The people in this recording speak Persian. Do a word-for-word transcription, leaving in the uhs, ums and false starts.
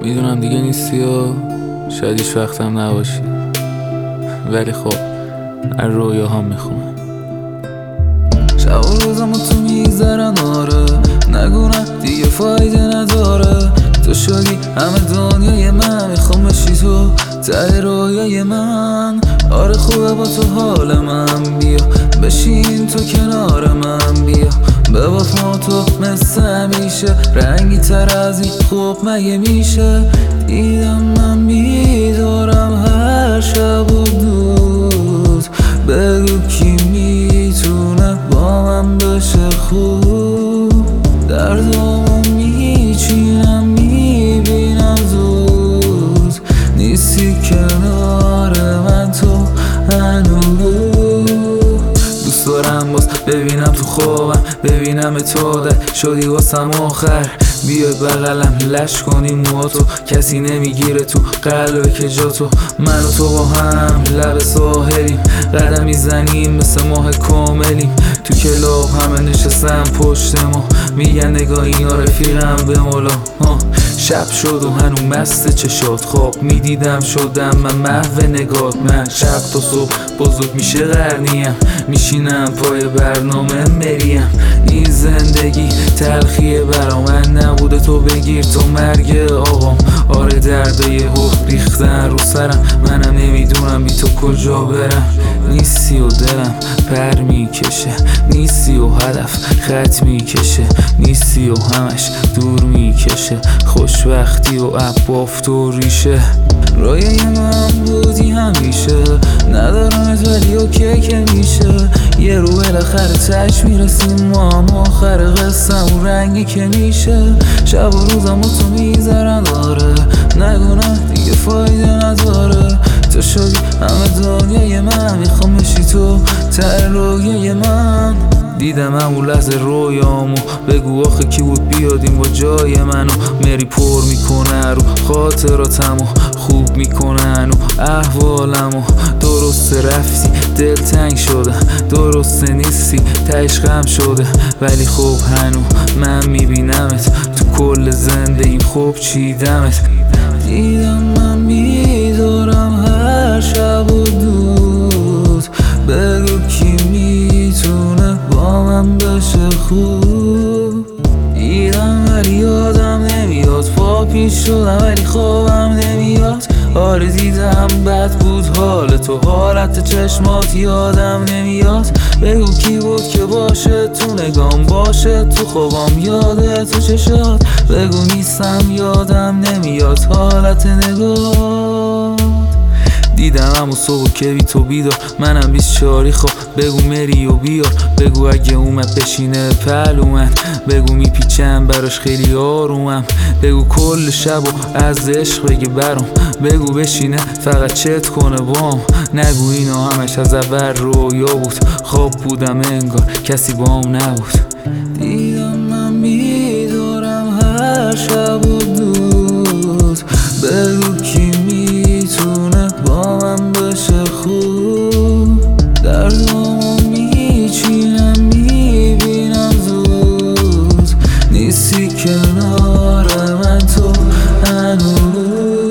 میدونم دیگه نیستی و شاید هیچ وقتم نباشی، ولی خب از رویاهام میخونم. شب و روزمو تو میذارن آره، نگو نه دیگه فایده نداره. تو شدی همه دنیای من، میخوام بشی تو ته رویای من. آره خوبه با تو حال من، بیا بشین تو کنار من، بیا به وفا تو مثل همیشه، رنگی تر از این خوب مگه میشه. دیدم من میدارم هر شب و دود، بگو کی میتونه با من بشه خوب. دردامو میچینم میبینم زود، نیستی کنار من تو هنوز. دوست دارم باز ببینم تو خوابم، ببینم تو در شدی واسم آخر. بیا بغلم لش کنی موهاتو، کسی نمیگیره تو قلب که جا تو. من و تو با هم لب ساحلیم، قدم میزنیم مثل ماه کاملیم. تو کلاب همه نشستم پشت ما، میگن نگاه اینا رفیقم به مولا. شب شد و هنو مست چشات، خواب میدیدم شدم من محو نگات. من شب تا صبح بزرگ میشه قرنیم، میشینم پای برنامه مریم. این زندگی تلخیه برا من، نبوده تو بگیر تو مرگ آقام. آره درده هو ریختن رو سرم، منم نمیدونم بی تو کجا برم. نیستی و دلم پر میکشه، نیستی و هدف خط میکشه، نیستی و همش دور میکشه. خوشبختی و عباف تو ریشه، رویای من بودی همیشه. ندارمت ولی اوکی که میشه، یه رو بالاخره تش میرسیم ما هم آخر قصه و رنگی که میشه. شب و روزم تو میذارن آره، نگو نه دیگه فایده نداره. تو شدی همه دنیای من، میخوام بشی تو ته رویای من. دیدم همون لحظه رویامو، بگو آخه کی بود بیادیم با جای منو. مری پر میکنه رو خاطراتمو، خوب میکنن و احوالمو. درسته رفتی دل تنگ شده، درسته نیستی تهش غم شده، ولی خب هنو من میبینمت تو کل زندگی. خوب چیدمت، دیدم من میدارم هر شب و دود، بگو کی میتونه با من بشه خوب. دیدم ولی یادم نمیاد، پا پیش شدم ولی خوابم نمیاد. آره دیدم بد بود حال تو، حالت چشمات یادم نمیاد. بگو کی بود که باشه تو نگام، باشه تو خوابم یاده تو چشات. بگو نیستم یادم نمیاد حالت نگاه. دیدم همون صبح که بی تو بیدار، منم بیست چاری. خب بگو مری و بیار، بگو اگه اومد بشینه پهلو من. بگو میپیچم براش خیلی آرومم، بگو کل شب و از عشق بگه برام. بگو بشینه فقط چت کنه بام، نگو اینا همش از اول رویا بود. خواب بودم انگار کسی بام نبود. دیدم من میدارم هر شب و دود، بگو کی میتونه با من بشه خوب. دردامو میچینم میبینم زود، نیستی کنار من تو هنوز.